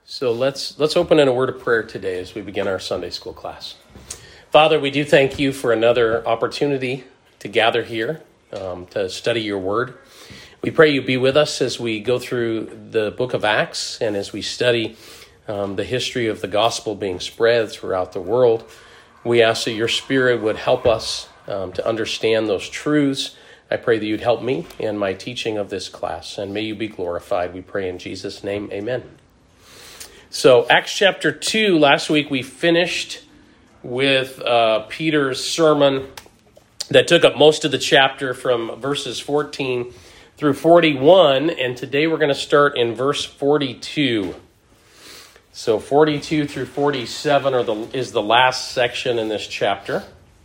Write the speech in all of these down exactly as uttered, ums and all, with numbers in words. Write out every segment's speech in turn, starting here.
So let's let's open in a word of prayer today as we begin our Sunday school class. Father, we do thank you for another opportunity to gather here um, to study your word. We pray you be with us as we go through the book of Acts and as we study um, the history of the gospel being spread throughout the world. We ask that your Spirit would help us um, to understand those truths. I pray that you'd help me in my teaching of this class, and may you be glorified. We pray in Jesus' name, amen. So Acts chapter two, last week we finished with uh, Peter's sermon that took up most of the chapter from verses fourteen through forty-one, and today we're going to start in verse forty-two. So forty-two through forty-seven are the, is the last section in this chapter.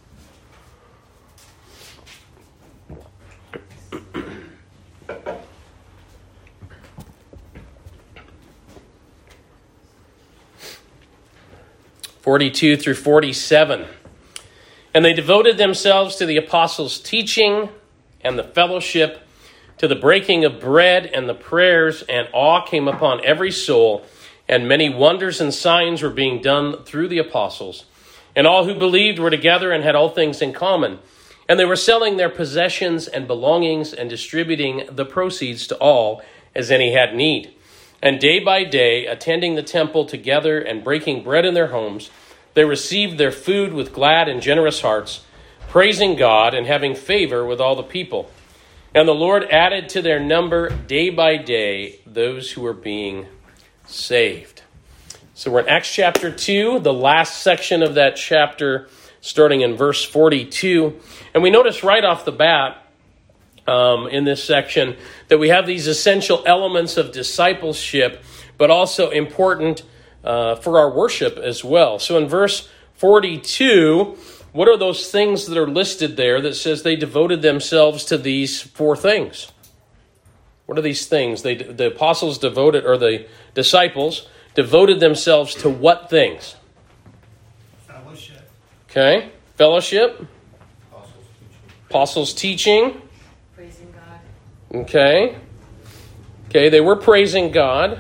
forty-two through forty-seven. And they devoted themselves to the apostles' teaching and the fellowship, to the breaking of bread and the prayers, and awe came upon every soul, and many wonders and signs were being done through the apostles. And all who believed were together and had all things in common. And they were selling their possessions and belongings and distributing the proceeds to all as any had need. And day by day, attending the temple together and breaking bread in their homes, they received their food with glad and generous hearts, praising God and having favor with all the people. And the Lord added to their number day by day those who were being saved. So we're in Acts chapter two, the last section of that chapter, starting in verse forty-two. And we notice right off the bat, Um, in this section, that we have these essential elements of discipleship, but also important uh, for our worship as well. So in verse forty-two, what are those things that are listed there that says they devoted themselves to these four things? What are these things? They, the apostles devoted, or the disciples devoted themselves to what things? Fellowship. Okay, fellowship. Apostles' teaching. Praising God. Okay. Okay, they were praising God.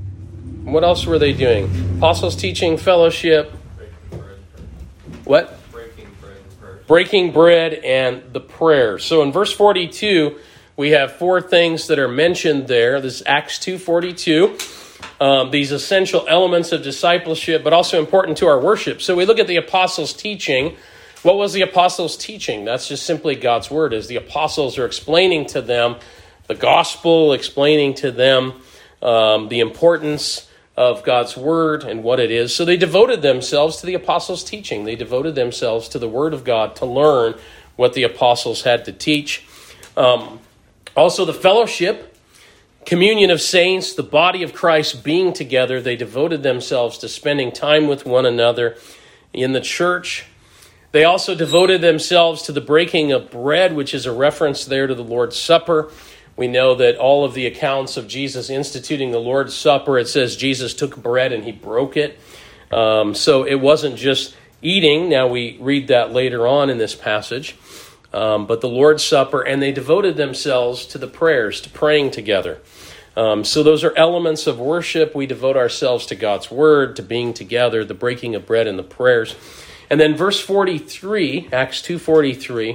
What else were they doing? Apostles' teaching, fellowship. Breaking bread. What? Breaking bread and prayers. Breaking bread and the prayer. So in verse forty-two, we have four things that are mentioned there. This is Acts two forty-two. Um, these essential elements of discipleship, but also important to our worship. So we look at the apostles' teaching. What was the apostles' teaching? That's just simply God's word, as the apostles are explaining to them the gospel, explaining to them um, the importance of God's word and what it is. So they devoted themselves to the apostles' teaching. They devoted themselves to the word of God to learn what the apostles had to teach. Um, also the fellowship, communion of saints, the body of Christ being together. They devoted themselves to spending time with one another in the church. They also devoted themselves to the breaking of bread, which is a reference there to the Lord's Supper. We know that all of the accounts of Jesus instituting the Lord's Supper, it says Jesus took bread and he broke it. Um, so it wasn't just eating. Now we read that later on in this passage. Um, but the Lord's Supper, and they devoted themselves to the prayers, to praying together. Um, so those are elements of worship. We devote ourselves to God's word, to being together, the breaking of bread and the prayers. And then verse forty-three, Acts two forty-three,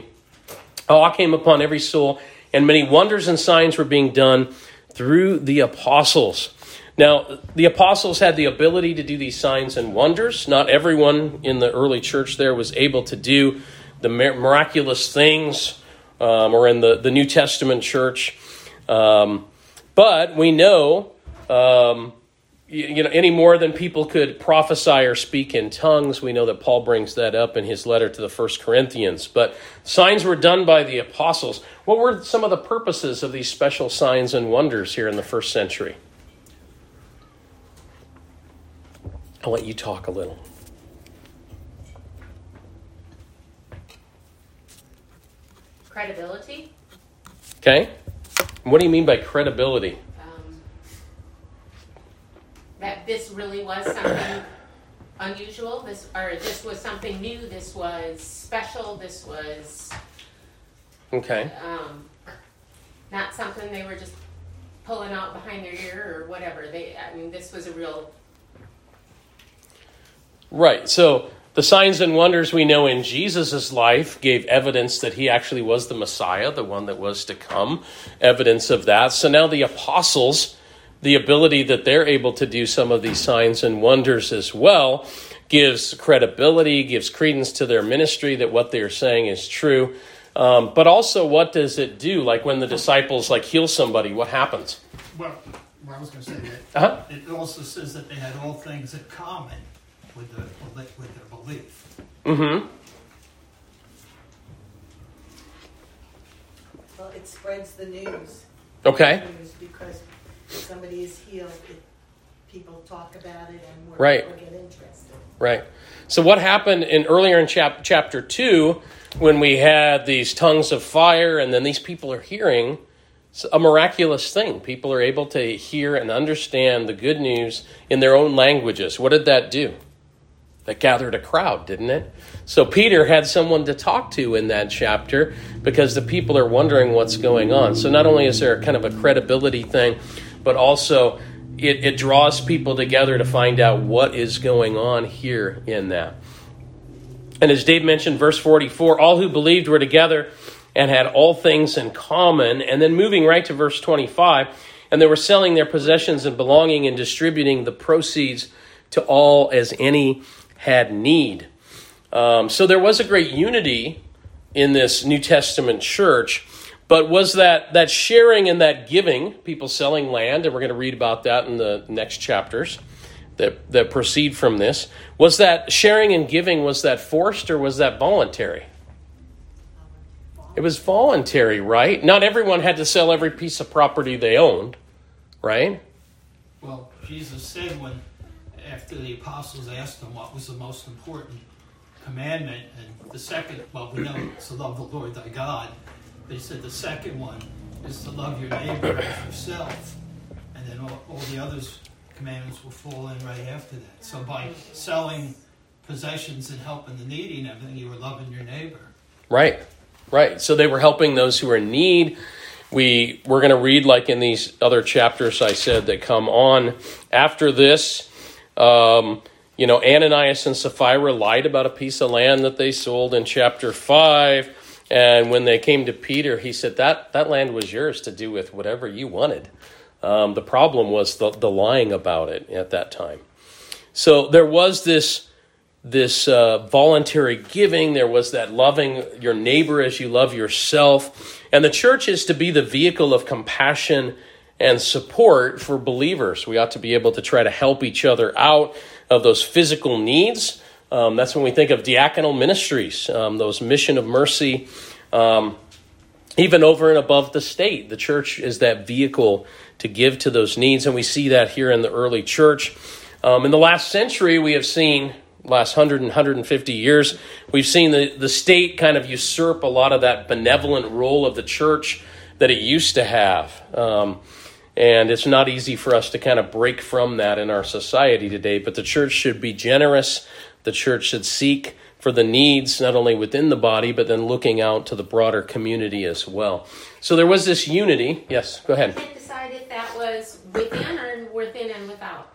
awe came upon every soul, and many wonders and signs were being done through the apostles. Now, the apostles had the ability to do these signs and wonders. Not everyone in the early church there was able to do the miraculous things, um, or in the, the New Testament church. Um, but we know... Um, You know, any more than people could prophesy or speak in tongues. We know that Paul brings that up in his letter to the First Corinthians. But signs were done by the apostles. What were some of the purposes of these special signs and wonders here in the first century? I'll let you talk a little. Credibility. Okay. What do you mean by credibility? That this really was something unusual, this or this was something new, this was special, this was Okay. um, not something they were just pulling out behind their ear or whatever. They, I mean, this was a real Right. So the signs and wonders we know in Jesus' life gave evidence that he actually was the Messiah, the one that was to come, evidence of that. So now the apostles, the ability that they're able to do some of these signs and wonders as well, gives credibility, gives credence to their ministry, that what they're saying is true. Um, but also, what does it do? Like when the disciples like heal somebody, what happens? Well, well I was going to say that Uh-huh. it also says that they had all things in common with the with their belief. Mm-hmm. Well, it spreads the news. Okay. News because if somebody is healed, it, people talk about it and more Right. people get interested. Right. So what happened in earlier in chap, chapter two, when we had these tongues of fire, and then these people are hearing a miraculous thing. People are able to hear and understand the good news in their own languages. What did that do? That gathered a crowd, didn't it? So Peter had someone to talk to in that chapter because the people are wondering what's going on. So not only is there kind of a credibility thing, but also it, it draws people together to find out what is going on here in that. And as Dave mentioned, verse forty-four, all who believed were together and had all things in common. And then moving right to verse twenty-five, and they were selling their possessions and belonging and distributing the proceeds to all as any had need. Um, so there was a great unity in this New Testament church, but was that, that sharing and that giving, people selling land, and we're going to read about that in the next chapters that, that proceed from this, was that sharing and giving, was that forced or was that voluntary? It was voluntary, right? Not everyone had to sell every piece of property they owned, right? Well, Jesus said when, after the apostles asked him what was the most important commandment, and the second, well, we know it's to love the Lord thy God, but he said the second one is to love your neighbor as yourself, and then all, all the others commandments will fall in right after that. So by selling possessions and helping the needy and everything, you were loving your neighbor. Right, right. So they were helping those who are in need. We, we're going to read, like in these other chapters I said that come on after this, um, you know, Ananias and Sapphira lied about a piece of land that they sold in chapter five. And when they came to Peter, he said, that, that land was yours to do with whatever you wanted. Um, the problem was the, the lying about it at that time. So there was this, this uh, voluntary giving. There was that loving your neighbor as you love yourself. And the church is to be the vehicle of compassion and support for believers. We ought to be able to try to help each other out of those physical needs. Um, that's when we think of diaconal ministries, um, those mission of mercy, um, even over and above the state. The church is that vehicle to give to those needs, and we see that here in the early church. Um, in the last century, we have seen, last one hundred and one hundred fifty years, we've seen the, the state kind of usurp a lot of that benevolent role of the church that it used to have. Um, and it's not easy for us to kind of break from that in our society today, but the church should be generous. The church should seek for the needs, not only within the body, but then looking out to the broader community as well. So there was this unity. Yes, go ahead. You can't decide if that was within or within and without.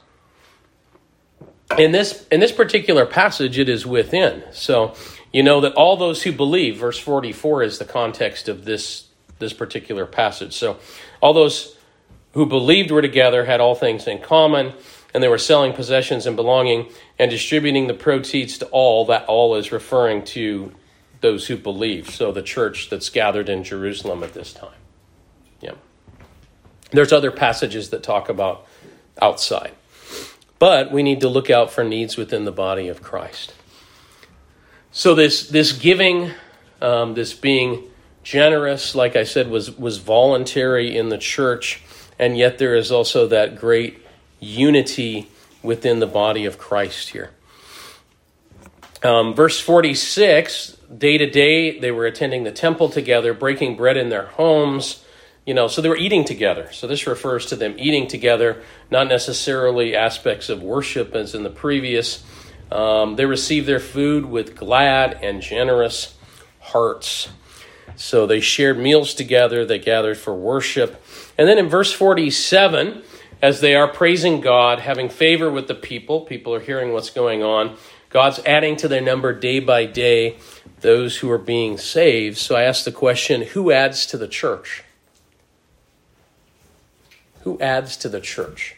In this in this particular passage, it is within. So you know that all those who believe, verse forty-four is the context of this, this particular passage. So all those who believed were together, had all things in common, and they were selling possessions and belonging and distributing the proceeds to all. That all is referring to those who believe. So the church that's gathered in Jerusalem at this time. Yeah. There's other passages that talk about outside. But we need to look out for needs within the body of Christ. So this this giving, um, this being generous, like I said, was, was voluntary in the church. And yet there is also that great unity within the body of Christ here. Um, verse forty-six, day to day, they were attending the temple together, breaking bread in their homes. You know, so they were eating together. So this refers to them eating together, not necessarily aspects of worship as in the previous. Um, they received their food with glad and generous hearts. So they shared meals together. They gathered for worship. And then in verse forty-seven, as they are praising God, having favor with the people, people are hearing what's going on, God's adding to their number day by day those who are being saved. So I ask the question, who adds to the church? Who adds to the church?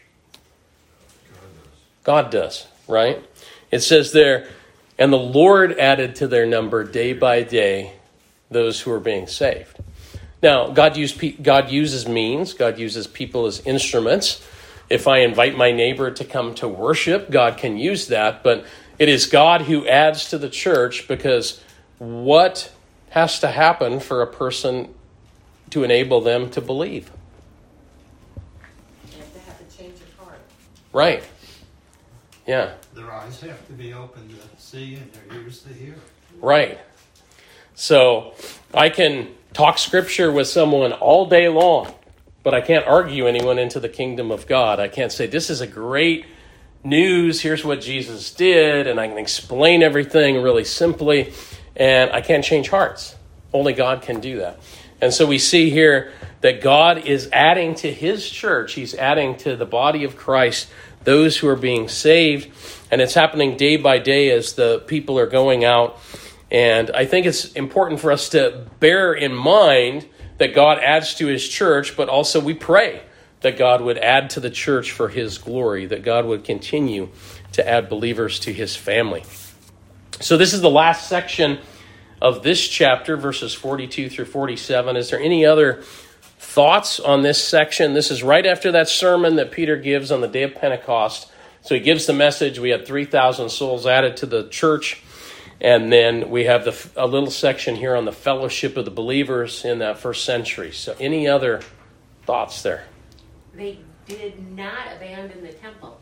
God does, right? It says there, and the Lord added to their number day by day those who are being saved. Now, God, use, God uses means. God uses people as instruments. If I invite my neighbor to come to worship, God can use that. But it is God who adds to the church, because what has to happen for a person to enable them to believe? You have to have a change of heart. Right. Yeah. Their eyes have to be open to see and their ears to hear. Right. So I can talk scripture with someone all day long, but I can't argue anyone into the kingdom of God. I can't say, this is a great news, here's what Jesus did, and I can explain everything really simply, and I can't change hearts. Only God can do that. And so we see here that God is adding to his church, he's adding to the body of Christ those who are being saved, and it's happening day by day as the people are going out. And I think it's important for us to bear in mind that God adds to his church, but also we pray that God would add to the church for his glory, that God would continue to add believers to his family. So this is the last section of this chapter, verses forty-two through forty-seven. Is there any other thoughts on this section? This is right after that sermon that Peter gives on the day of Pentecost. So he gives the message. We had three thousand souls added to the church. And then we have the, a little section here on the fellowship of the believers in that first century. So any other thoughts there? They did not abandon the temple.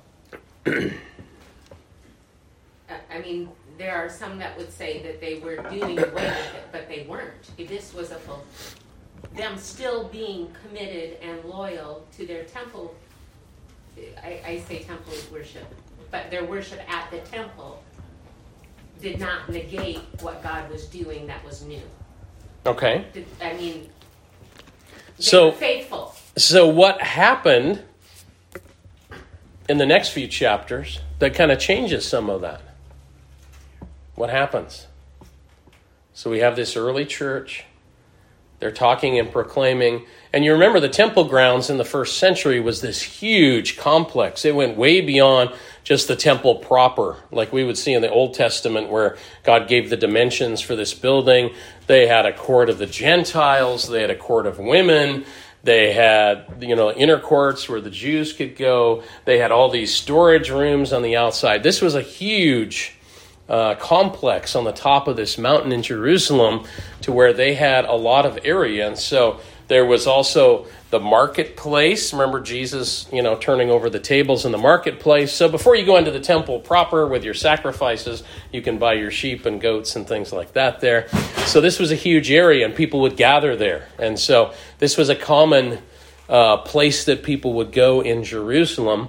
I mean, there are some that would say that they were doing away with it, but they weren't. This was a full, them still being committed and loyal to their temple. I, I say temple worship, but their worship at the temple did not negate what God was doing that was new. Okay. Did, I mean, they so, were faithful. So what happened in the next few chapters that kind of changes some of that? What happens? So we have this early church. They're talking and proclaiming. And you remember the temple grounds in the first century was this huge complex. It went way beyond just the temple proper, like we would see in the Old Testament where God gave the dimensions for this building. They had a court of the Gentiles. They had a court of women. They had, you know, inner courts where the Jews could go. They had all these storage rooms on the outside. This was a huge uh, complex on the top of this mountain in Jerusalem to where they had a lot of area. And so there was also the marketplace. Remember Jesus, you know, turning over the tables in the marketplace. So before you go into the temple proper with your sacrifices, you can buy your sheep and goats and things like that there. So this was a huge area and people would gather there. And so this was a common uh, place that people would go in Jerusalem.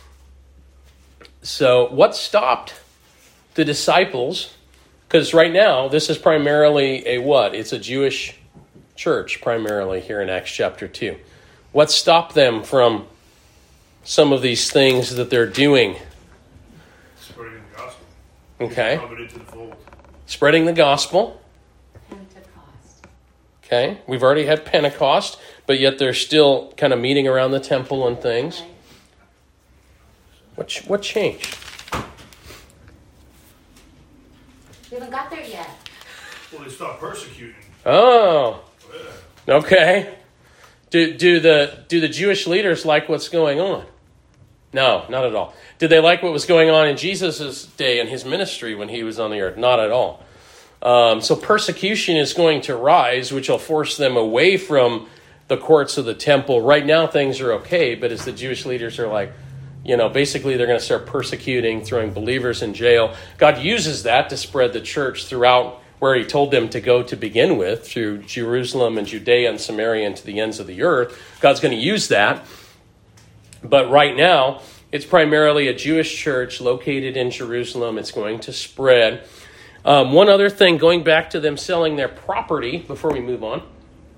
So what stopped the disciples? Because right now, this is primarily a what? It's a Jewish church primarily here in Acts chapter two. What stopped them from some of these things that they're doing? Spreading the gospel. Okay. Coming into the fold. Spreading the gospel. Pentecost. Okay. We've already had Pentecost, but yet they're still kind of meeting around the temple and things. Right. What, ch- what changed? We haven't got there yet. Well, they stopped persecuting. Oh. Yeah. Okay. Do do the do the Jewish leaders like what's going on? No, not at all. Did they like what was going on in Jesus' day and his ministry when he was on the earth? Not at all. Um, so persecution is going to rise, which will force them away from the courts of the temple. Right now, things are okay, but as the Jewish leaders are like, you know, basically they're going to start persecuting, throwing believers in jail. God uses that to spread the church throughout where he told them to go to begin with, through Jerusalem and Judea and Samaria and to the ends of the earth. God's going to use that. But right now, it's primarily a Jewish church located in Jerusalem. It's going to spread. Um, one other thing, going back to them selling their property, before we move on.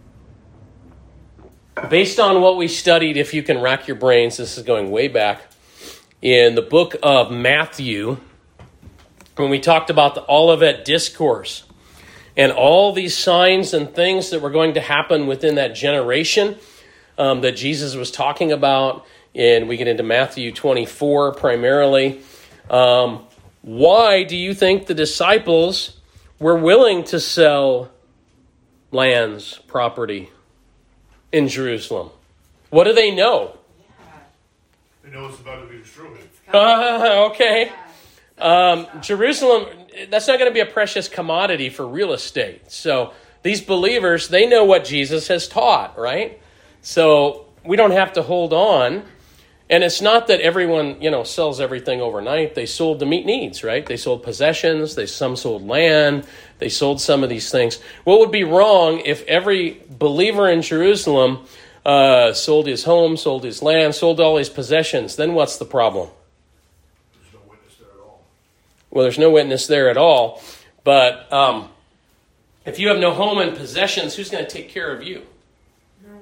Based on what we studied, if you can rack your brains, this is going way back, in the book of Matthew, when we talked about the Olivet Discourse and all these signs and things that were going to happen within that generation um, that Jesus was talking about, and we get into Matthew twenty-four primarily. Um, why do you think the disciples were willing to sell lands, property in Jerusalem? What do they know? They know it's about to be destroyed. Uh, okay. Um, Jerusalem, that's not going to be a precious commodity for real estate. So these believers, they know what Jesus has taught, right? So we don't have to hold on. And it's not that everyone, you know, sells everything overnight. They sold to meet needs, right? They sold possessions. They some sold land. They sold some of these things. What would be wrong if every believer in Jerusalem uh, sold his home, sold his land, sold all his possessions? Then what's the problem? There's no witness there at all. Well, there's no witness there at all. But um, if you have no home and possessions, who's going to take care of you? No.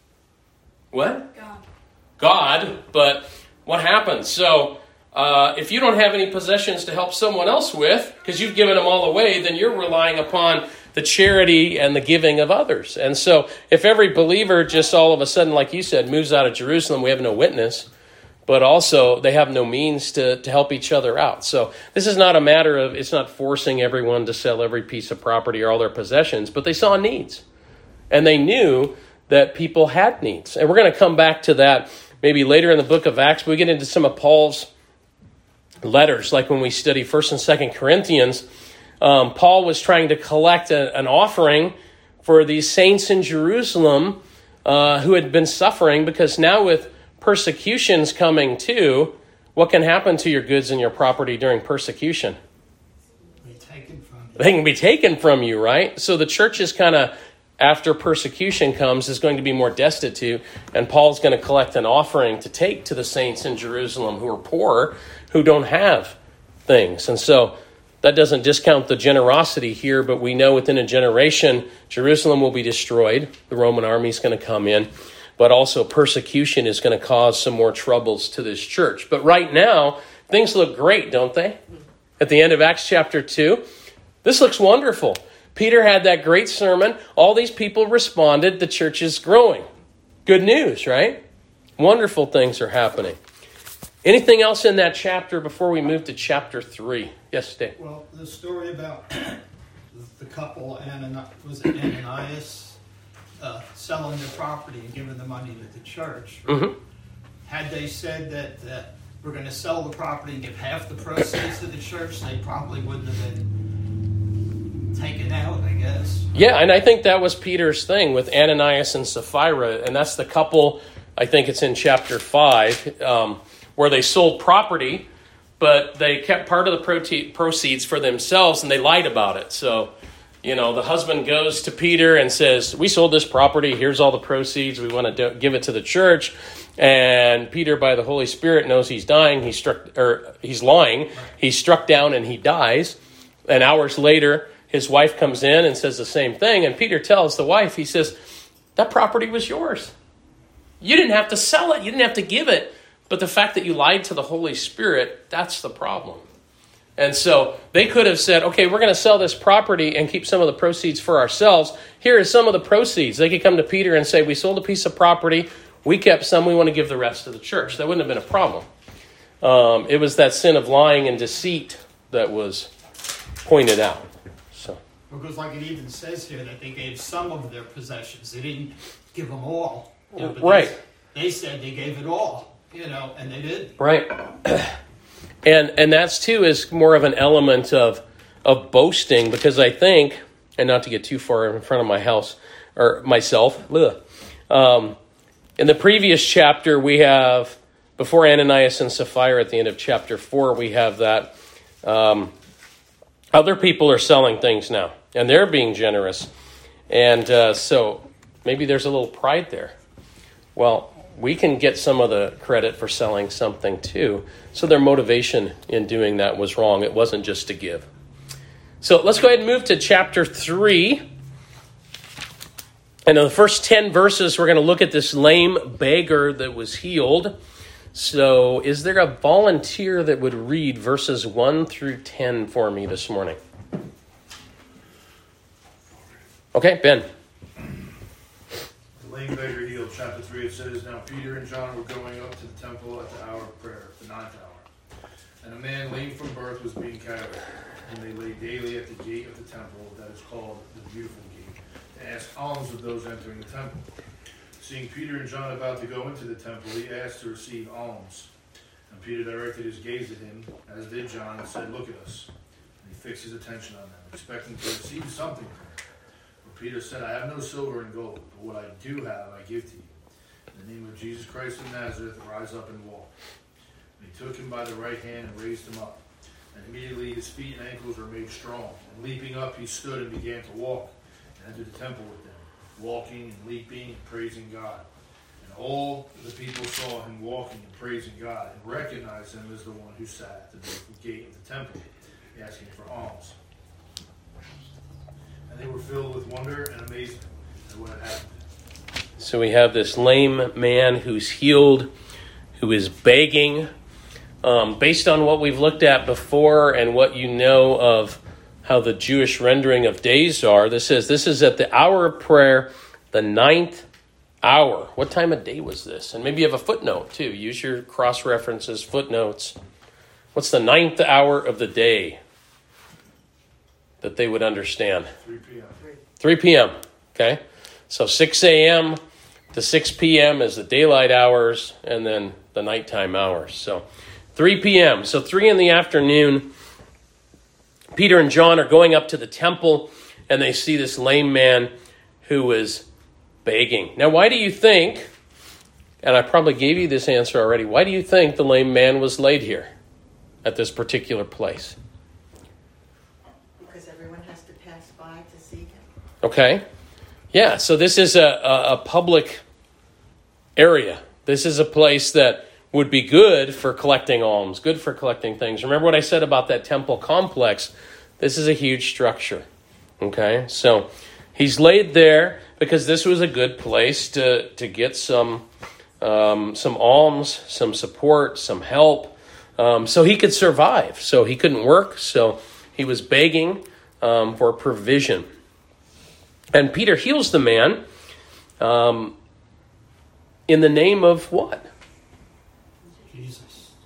What? God. God, but what happens? So uh, if you don't have any possessions to help someone else with, because you've given them all away, then you're relying upon the charity and the giving of others. And so if every believer just all of a sudden, like you said, moves out of Jerusalem, we have no witness, but also they have no means to, to help each other out. So this is not a matter of, it's not forcing everyone to sell every piece of property or all their possessions, but they saw needs. And they knew that people had needs. And we're going to come back to that maybe later in the book of Acts. We get into some of Paul's letters, like when we study First and Second Corinthians. Um, Paul was trying to collect a, an offering for these saints in Jerusalem uh, who had been suffering, because now with persecutions coming too, what can happen to your goods and your property during persecution? Be taken from you. They can be taken from you, right? So the church is kind of, after persecution comes, is going to be more destitute, and Paul's going to collect an offering to take to the saints in Jerusalem who are poor, who don't have things. And so that doesn't discount the generosity here, but we know within a generation, Jerusalem will be destroyed. The Roman army is going to come in, but also persecution is going to cause some more troubles to this church. But right now, things look great, don't they? At the end of Acts chapter two, this looks wonderful. Peter had that great sermon. All these people responded. The church is growing. Good news, right? Wonderful things are happening. Anything else in that chapter before we move to chapter three? Yes, Dave. Well, the story about the couple, Anani- was it Ananias, uh, selling their property and giving the money to the church. Mm-hmm. Had they said that, that we're going to sell the property and give half the proceeds to the church, they probably wouldn't have been taken out, I guess. Yeah, and I think that was Peter's thing with Ananias and Sapphira, and that's the couple, I think it's in chapter five, um, where they sold property, but they kept part of the prote- proceeds for themselves, and they lied about it. So, you know, the husband goes to Peter and says, we sold this property, here's all the proceeds, we want to do- give it to the church. And Peter, by the Holy Spirit, knows he's dying, he's struck, or he's lying, he's struck down and he dies. And hours later, his wife comes in and says the same thing. And Peter tells the wife, he says, that property was yours. You didn't have to sell it. You didn't have to give it. But the fact that you lied to the Holy Spirit, that's the problem. And so they could have said, okay, we're going to sell this property and keep some of the proceeds for ourselves. Here is some of the proceeds. They could come to Peter and say, we sold a piece of property. We kept some. We want to give the rest to the church. That wouldn't have been a problem. Um, it was that sin of lying and deceit that was pointed out. Because like it even says here that they gave some of their possessions. They didn't give them all. You know, but Right. They, they said they gave it all, you know, and they did. Right. And and that's too is more of an element of of boasting, because I think, and not to get too far in front of my house or myself, ugh, um, in the previous chapter we have, before Ananias and Sapphira at the end of chapter four, we have that um, other people are selling things now, and they're being generous. And uh, so maybe there's a little pride there. Well, we can get some of the credit for selling something too. So their motivation in doing that was wrong. It wasn't just to give. So let's go ahead and move to chapter three. And in the first ten verses, we're going to look at this lame beggar that was healed. So is there a volunteer that would read verses one through ten for me this morning? Okay, Ben. The lame beggar healed, chapter three, it says, Now Peter and John were going up to the temple at the hour of prayer, the ninth hour. And a man lame from birth was being carried, and they lay daily at the gate of the temple, that is called the Beautiful Gate, to ask alms of those entering the temple. Seeing Peter and John about to go into the temple, he asked to receive alms. And Peter directed his gaze at him, as did John, and said, Look at us. And he fixed his attention on them, expecting to receive something from them. But Peter said, I have no silver and gold, but what I do have I give to you. In the name of Jesus Christ of Nazareth, rise up and walk. And he took him by the right hand and raised him up. And immediately his feet and ankles were made strong. And leaping up, he stood and began to walk, and entered the temple with them, walking and leaping and praising God. And all the people saw him walking and praising God, and recognized him as the one who sat at the beautiful gate of the temple, asking for alms. And they were filled with wonder and amazement at what had happened. So we have this lame man who's healed, who is begging. Um, based on what we've looked at before and what you know of how the Jewish rendering of days are, this says this is at the hour of prayer, the ninth hour. What time of day was this? And maybe you have a footnote too. Use your cross-references, footnotes. What's the ninth hour of the day that they would understand? three p.m. three p.m., okay? So six a.m. to six p.m. is the daylight hours, and then the nighttime hours. So three p.m., so three in the afternoon, Peter and John are going up to the temple, and they see this lame man who is begging. Now, why do you think, and I probably gave you this answer already, why do you think the lame man was laid here at this particular place? Because everyone has to pass by to see him. Okay. Yeah, so this is a, a, a public area. This is a place that would be good for collecting alms, good for collecting things. Remember what I said about that temple complex? This is a huge structure. Okay, so he's laid there because this was a good place to, to get some, um, some alms, some support, some help, um, so he could survive. So he couldn't work, so he was begging um, for provision. And Peter heals the man um, in the name of what? Jesus.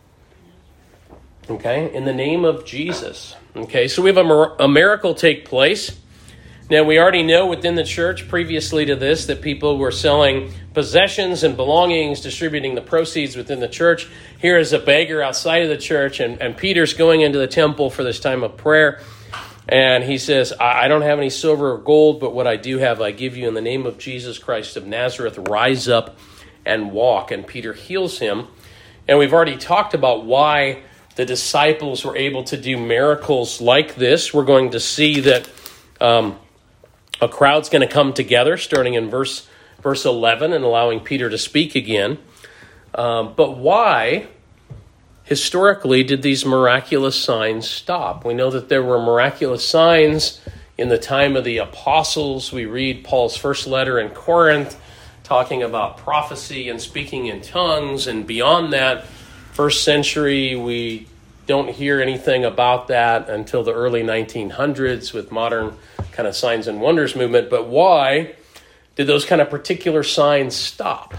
Okay, in the name of Jesus. Okay, so we have a, mir- a miracle take place. Now, we already know within the church previously to this that people were selling possessions and belongings, distributing the proceeds within the church. Here is a beggar outside of the church, and, and Peter's going into the temple for this time of prayer. And he says, I, I don't have any silver or gold, but what I do have I give you in the name of Jesus Christ of Nazareth. Rise up and walk. And Peter heals him. And we've already talked about why the disciples were able to do miracles like this. We're going to see that um, a crowd's going to come together, starting in verse verse eleven, and allowing Peter to speak again. Um, but why, historically, did these miraculous signs stop? We know that there were miraculous signs in the time of the apostles. We read Paul's first letter in Corinth, talking about prophecy and speaking in tongues, and beyond that, first century, we don't hear anything about that until the early nineteen hundreds with modern kind of signs and wonders movement. But why did those kind of particular signs stop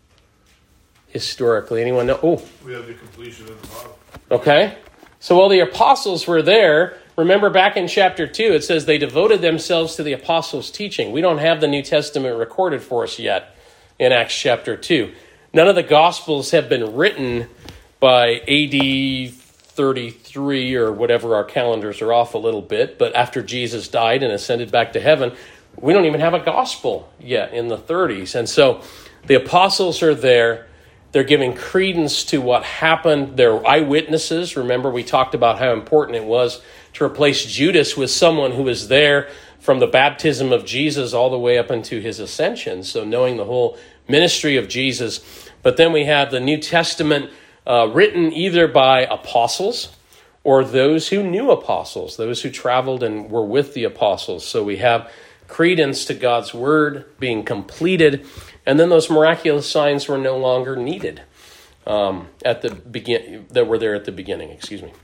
historically? Anyone know? Oh, We have the completion of the Bible. okay. So while the apostles were there, remember back in chapter two, it says they devoted themselves to the apostles' teaching. We don't have the New Testament recorded for us yet in Acts chapter two. None of the Gospels have been written by A D thirty-three or whatever. Our calendars are off a little bit, but after Jesus died and ascended back to heaven, we don't even have a gospel yet in the thirties. And so the apostles are there. They're giving credence to what happened. They're eyewitnesses. Remember, we talked about how important it was to replace Judas with someone who was there from the baptism of Jesus all the way up into his ascension. So knowing the whole ministry of Jesus. But then we have the New Testament uh, written either by apostles or those who knew apostles, those who traveled and were with the apostles. So we have credence to God's word being completed, and then those miraculous signs were no longer needed. um, at the begin that were there at the beginning. Excuse me.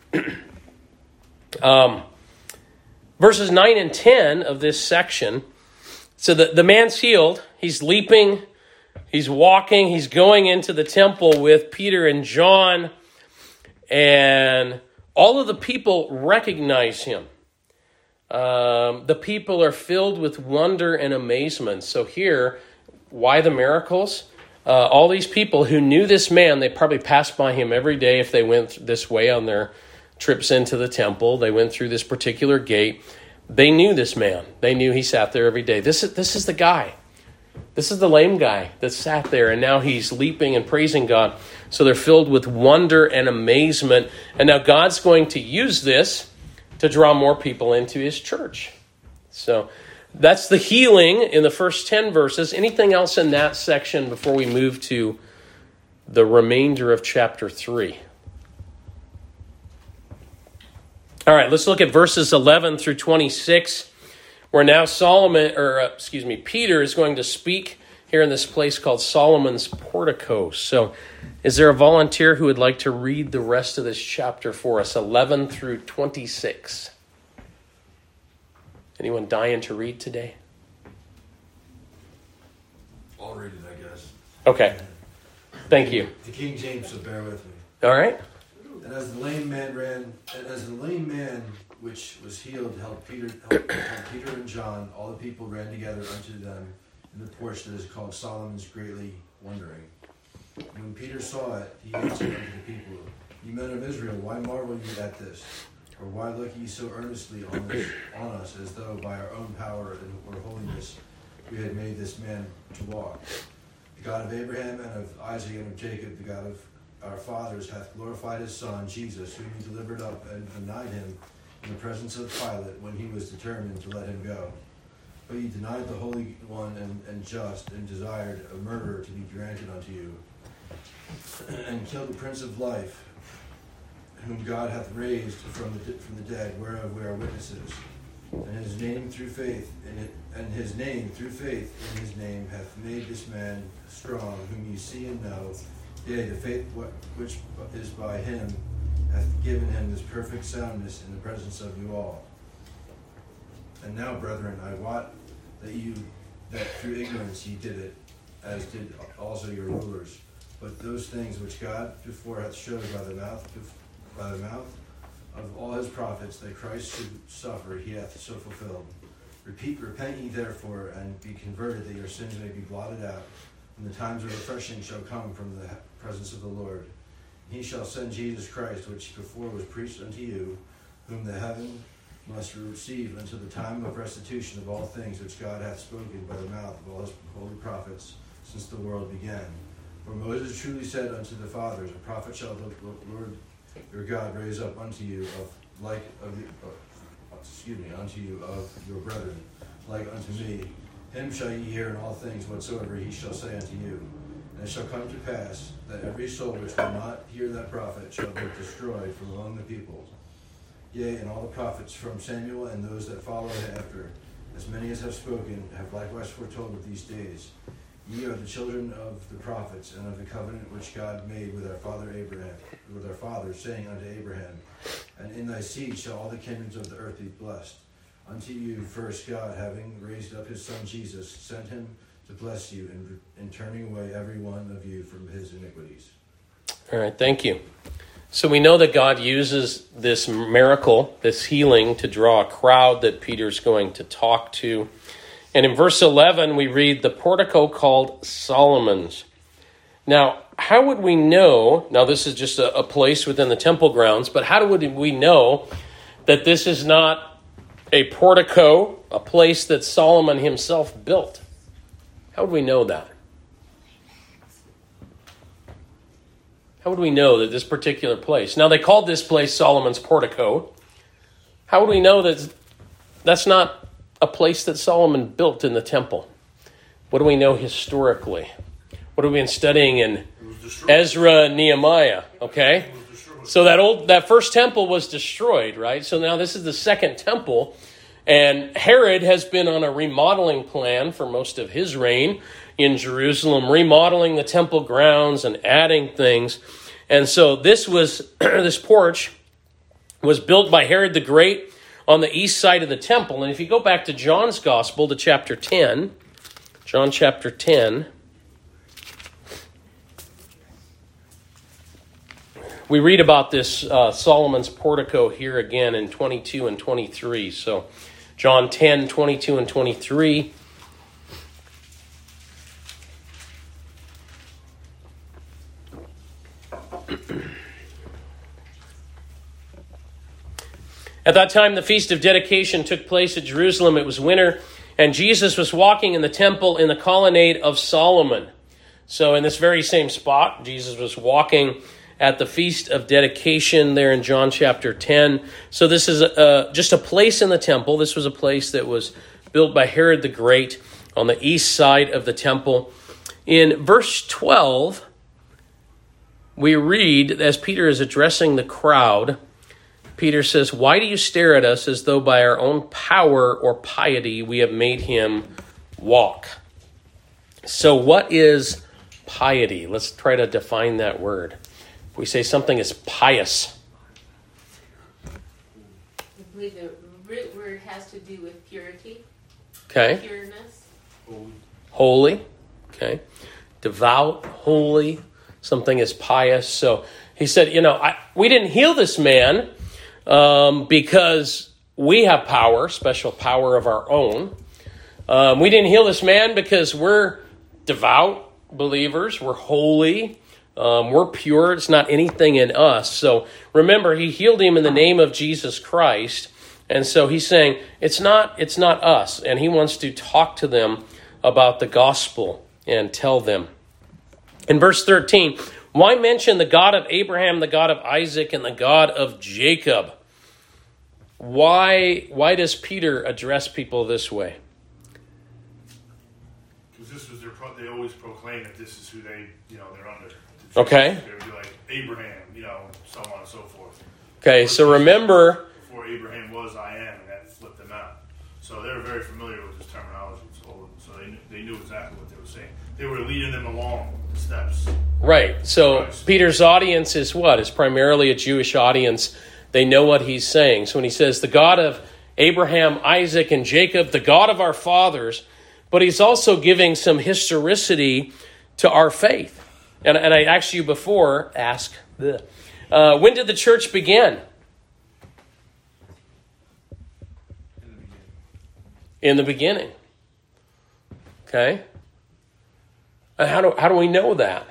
um, verses nine and ten of this section. So the, the man's healed. He's leaping. He's walking. He's going into the temple with Peter and John. And all of the people recognize him. Um, the people are filled with wonder and amazement. So here, why the miracles? Uh, all these people who knew this man, they probably passed by him every day if they went this way on their trips into the temple. They went through this particular gate. They knew this man. They knew he sat there every day. This is, this is the guy. This is the lame guy that sat there, and now he's leaping and praising God. So they're filled with wonder and amazement. And now God's going to use this to draw more people into his church. So that's the healing in the first ten verses. Anything else in that section before we move to the remainder of chapter three? All right, let's look at verses eleven through twenty-six, where now Solomon, or uh, excuse me, Peter is going to speak here in this place called Solomon's Portico. So is there a volunteer who would like to read the rest of this chapter for us, eleven through twenty-six? Anyone dying to read today? I'll read it, I guess. Okay. Thank you. The King James, so bear with me. All right. And as the lame man ran, and as the lame man which was healed held Peter, held, held Peter and John, all the people ran together unto them in the porch that is called Solomon's, greatly wondering. When Peter saw it, he answered unto the people, Ye men of Israel, why marvel ye at this? Or why look ye so earnestly on, this, on us, as though by our own power and or holiness we had made this man to walk? The God of Abraham and of Isaac and of Jacob, the God of our fathers, hath glorified his Son, Jesus, whom he delivered up and denied him in the presence of Pilate, when he was determined to let him go. But ye denied the Holy One and, and just, and desired a murderer to be granted unto you, and killed the Prince of Life, whom God hath raised from the from the dead, whereof we are witnesses. And his name through faith in it, and his name through faith in his name hath made this man strong, whom ye see and know. Yea, the faith which is by him hath given him this perfect soundness in the presence of you all. And now, brethren, I wot that you that through ignorance ye did it, as did also your rulers. But those things which God before hath showed by the mouth by the mouth of all his prophets, that Christ should suffer, he hath so fulfilled. Repeat, repent ye therefore, and be converted, that your sins may be blotted out, and the times of refreshing shall come from the presence of the Lord. He shall send Jesus Christ, which before was preached unto you, whom the heaven must receive until the time of restitution of all things which God hath spoken by the mouth of all his holy prophets since the world began. For Moses truly said unto the fathers, a prophet shall the Lord your God raise up unto you of like of the, uh, excuse me unto you of your brethren, like unto me. Him shall ye hear in all things whatsoever he shall say unto you. And it shall come to pass that every soul which will not hear that prophet shall be destroyed from among the people. Yea, and all the prophets from Samuel and those that follow after, as many as have spoken, have likewise foretold of these days. Ye are the children of the prophets, and of the covenant which God made with our father Abraham, with our fathers, saying unto Abraham, And in thy seed shall all the kingdoms of the earth be blessed. Unto you first God, having raised up his Son Jesus, sent him to bless you in, in turning away every one of you from his iniquities. All right, thank you. So we know that God uses this miracle, this healing, to draw a crowd that Peter's going to talk to. And in verse eleven, we read the portico called Solomon's. Now, how would we know, now this is just a, a place within the temple grounds, but how would we know that this is not a portico, a place that Solomon himself built? How would we know that? How would we know that this particular place? Now, they called this place Solomon's Portico. How would we know that that's not a place that Solomon built in the temple? What do we know historically? What have we been studying in Ezra and Nehemiah? Okay, so that old that first temple was destroyed, right? So now this is the second temple, and Herod has been on a remodeling plan for most of his reign. in Jerusalem, remodeling the temple grounds and adding things. And so this was this porch was built by Herod the Great on the east side of the temple. And if you go back to John's Gospel, to chapter ten, John chapter ten, we read about this uh, Solomon's portico here again in twenty-two and twenty-three. So John ten, twenty-two and twenty-three. At that time, the Feast of Dedication took place at Jerusalem. It was winter, and Jesus was walking in the temple in the colonnade of Solomon. So in this very same spot, Jesus was walking at the Feast of Dedication there in John chapter ten. So this is a, just a place in the temple. This was a place that was built by Herod the Great on the east side of the temple. In verse twelve, we read, as Peter is addressing the crowd, Peter says, "Why do you stare at us as though by our own power or piety we have made him walk?" So what is piety? Let's try to define that word. If we say something is pious. I believe the root word has to do with purity. Okay. Pureness. Holy. Okay. Devout, holy. Something is pious. So he said, you know, I, we didn't heal this man um, because we have power, special power of our own. Um, we didn't heal this man because we're devout believers. We're holy. Um, we're pure. It's not anything in us. So remember, he healed him in the name of Jesus Christ. And so he's saying it's not, it's not us. And he wants to talk to them about the gospel and tell them. In verse thirteen, why mention the God of Abraham, the God of Isaac, and the God of Jacob? Why, why does Peter address people this way? Because this was their, pro- they always proclaim that this is who they, you know, they're under. Okay. They would be like Abraham, you know, so on and so forth. Okay, so remember... Before Abraham was, I am, and that flipped them out. So they were very familiar with this terminology. So, so they, knew, they knew exactly what they were saying. They were leading them along the steps. Right. So Christ. Peter's audience is what? Is primarily a Jewish audience. They know what he's saying. So when he says the God of Abraham, Isaac, and Jacob, the God of our fathers, but he's also giving some historicity to our faith. And, and I asked you before, ask, uh, when did the church begin? In the beginning. Okay? And how do, how do we know that?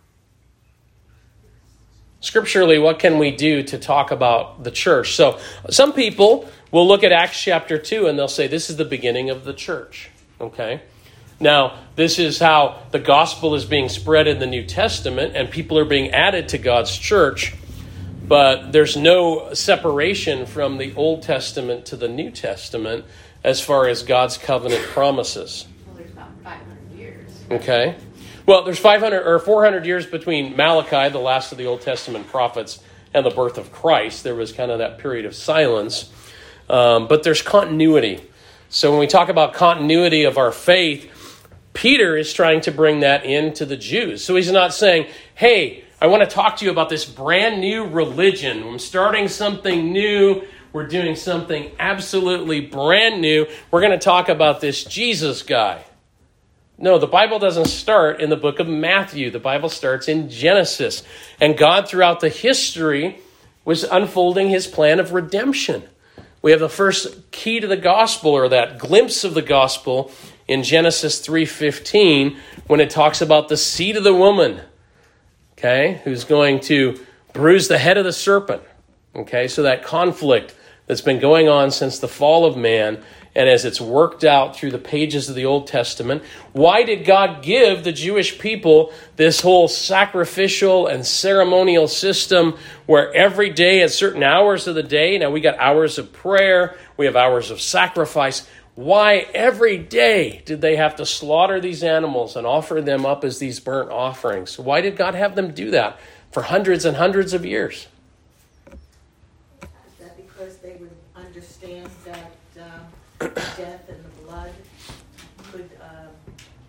Scripturally, what can we do to talk about the church? So some people will look at Acts chapter two and they'll say this is the beginning of the church. Okay? Now, this is how the gospel is being spread in the New Testament and people are being added to God's church. But there's no separation from the Old Testament to the New Testament as far as God's covenant promises. Well, there's about five hundred years. Okay. Well, there's five hundred or four hundred years between Malachi, the last of the Old Testament prophets, and the birth of Christ. There was kind of that period of silence. Um, but there's continuity. So when we talk about continuity of our faith, Peter is trying to bring that into the Jews. So he's not saying, hey, I want to talk to you about this brand new religion. I'm starting something new. We're doing something absolutely brand new. We're going to talk about this Jesus guy. No, the Bible doesn't start in the book of Matthew. The Bible starts in Genesis. And God, throughout the history, was unfolding his plan of redemption. We have the first key to the gospel, or that glimpse of the gospel, in Genesis three fifteen, when it talks about the seed of the woman, okay, who's going to bruise the head of the serpent. Okay, so that conflict that's been going on since the fall of man, and as it's worked out through the pages of the Old Testament, why did God give the Jewish people this whole sacrificial and ceremonial system where every day at certain hours of the day, now we got hours of prayer, we have hours of sacrifice. Why every day did they have to slaughter these animals and offer them up as these burnt offerings? Why did God have them do that for hundreds and hundreds of years? Is that because they would understand that um, death and the blood could um,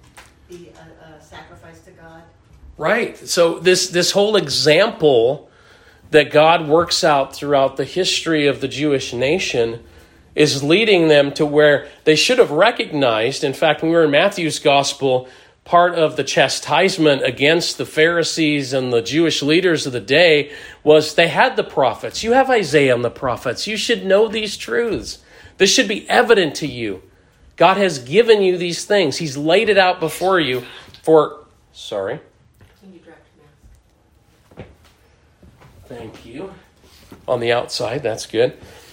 be a, a sacrifice to God. Right. So this this whole example that God works out throughout the history of the Jewish nation is leading them to where they should have recognized. In fact, when we were in Matthew's gospel, part of the chastisement against the Pharisees and the Jewish leaders of the day was they had the prophets. You have Isaiah and the prophets. You should know these truths. This should be evident to you. God has given you these things. He's laid it out before you for, sorry. Can you drop your mask? Thank you. On the outside, that's good.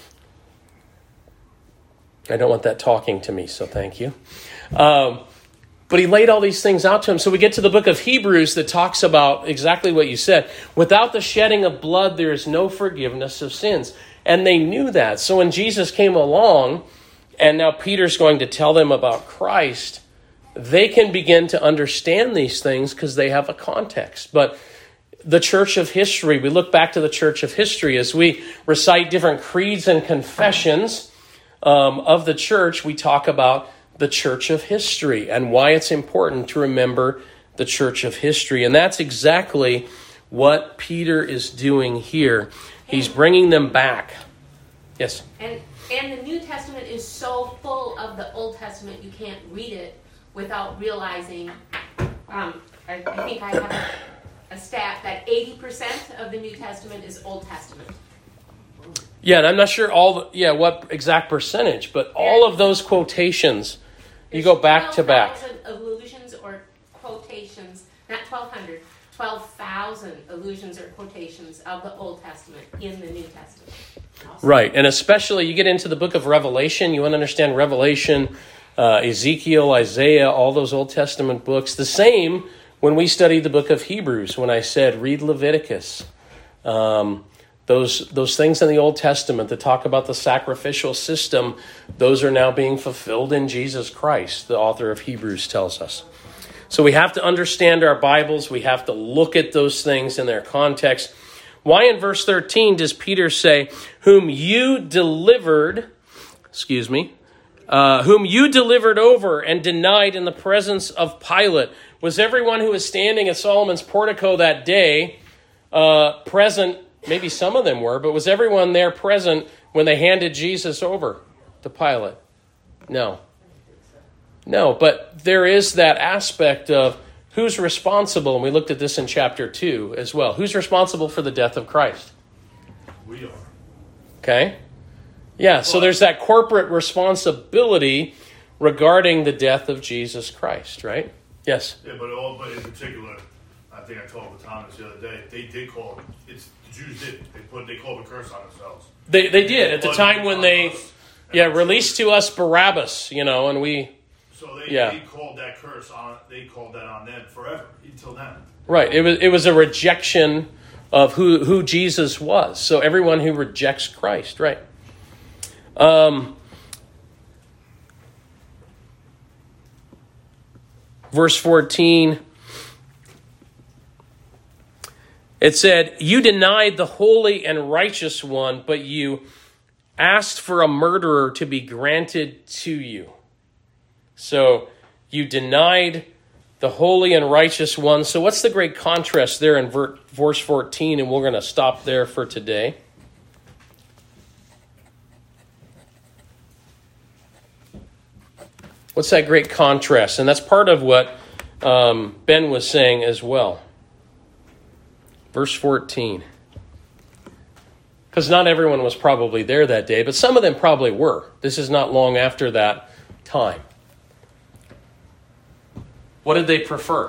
I don't want that talking to me, so thank you. Um, but he laid all these things out to him. So we get to the book of Hebrews that talks about exactly what you said. Without the shedding of blood, there is no forgiveness of sins. And they knew that. So when Jesus came along, and now Peter's going to tell them about Christ, they can begin to understand these things because they have a context. But the church of history, we look back to the church of history as we recite different creeds and confessions um, of the church. We talk about the church of history and why it's important to remember the church of history. And that's exactly what Peter is doing here. He's bringing them back. Yes? And and the New Testament is so full of the Old Testament, you can't read it without realizing, um, I, I think I have a, a stat that eighty percent of the New Testament is Old Testament. Yeah, and I'm not sure all the, yeah, what exact percentage, but all of those quotations, you go back to back. twelve thousand allusions or quotations, not twelve hundred, twelve thousand allusions or quotations of the Old Testament in the New Testament. Awesome. Right, and especially you get into the book of Revelation, you want to understand Revelation, uh, Ezekiel, Isaiah, all those Old Testament books. The same when we studied the book of Hebrews, when I said read Leviticus. Um, those, those things in the Old Testament that talk about the sacrificial system, those are now being fulfilled in Jesus Christ, the author of Hebrews tells us. So we have to understand our Bibles. We have to look at those things in their context. Why in verse thirteen does Peter say, whom you delivered, excuse me, uh, whom you delivered over and denied in the presence of Pilate? Was everyone who was standing at Solomon's portico that day uh, present? Maybe some of them were, but was everyone there present when they handed Jesus over to Pilate? No. No, but there is that aspect of who's responsible, and we looked at this in chapter two as well. Who's responsible for the death of Christ? We are. Okay? Yeah, so there's that corporate responsibility regarding the death of Jesus Christ, right? Yes? Yeah, but all, but in particular, I think I told Thomas the other day, they did call it, it's, the Jews did, they put, they called a curse on themselves. They they did at the time when they, yeah, released to us Barabbas, you know, and we... So they, yeah. they called that curse on. They called that on them forever until now. Right. It was it was a rejection of who who Jesus was. So everyone who rejects Christ, right? Um, verse fourteen. It said, "You denied the holy and righteous one, but you asked for a murderer to be granted to you." So you denied the holy and righteous one. So what's the great contrast there in verse fourteen? And we're going to stop there for today. What's that great contrast? And that's part of what um, Ben was saying as well. Verse fourteen. Because not everyone was probably there that day, but some of them probably were. This is not long after that time. What did they prefer?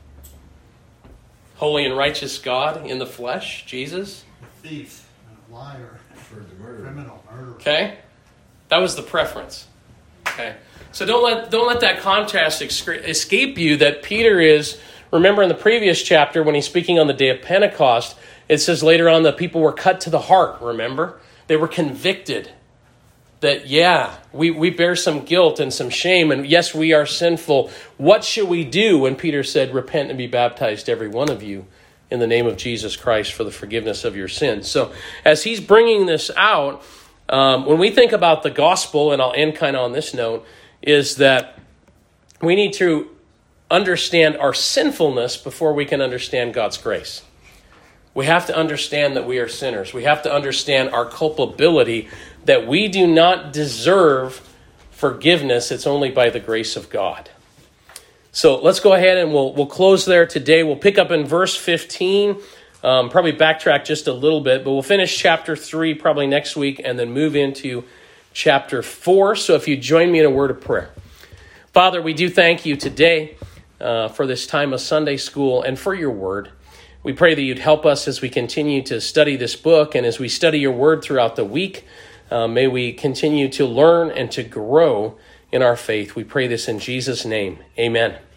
Holy and righteous God in the flesh, Jesus? A thief, a liar, For the murder. criminal, murderer. Okay? That was the preference. Okay? So don't let don't let that contrast escape you that Peter is, remember in the previous chapter when he's speaking on the day of Pentecost, it says later on that people were cut to the heart, remember? They were convicted. That, yeah, we, we bear some guilt and some shame, and yes, we are sinful. What should we do? When Peter said, repent and be baptized, every one of you, in the name of Jesus Christ for the forgiveness of your sins. So as he's bringing this out, um, when we think about the gospel, and I'll end kind of on this note, is that we need to understand our sinfulness before we can understand God's grace. We have to understand that we are sinners. We have to understand our culpability, that we do not deserve forgiveness. It's only by the grace of God. So let's go ahead and we'll we'll close there today. We'll pick up in verse fifteen, um, probably backtrack just a little bit, but we'll finish chapter three probably next week and then move into chapter four. So if you join me in a word of prayer. Father, we do thank you today uh, for this time of Sunday school and for your word. We pray that you'd help us as we continue to study this book and as we study your word throughout the week. Uh, may we continue to learn and to grow in our faith. We pray this in Jesus' name. Amen.